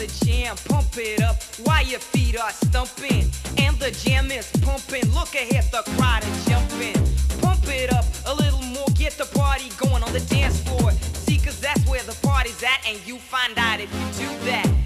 the jam, pump it up while your feet are stumping. And the jam is pumping, look ahead, the crowd is jumping. Pump it up a little more, get the party going on the dance floor. See, cause that's where the party's at, and you find out if you do that.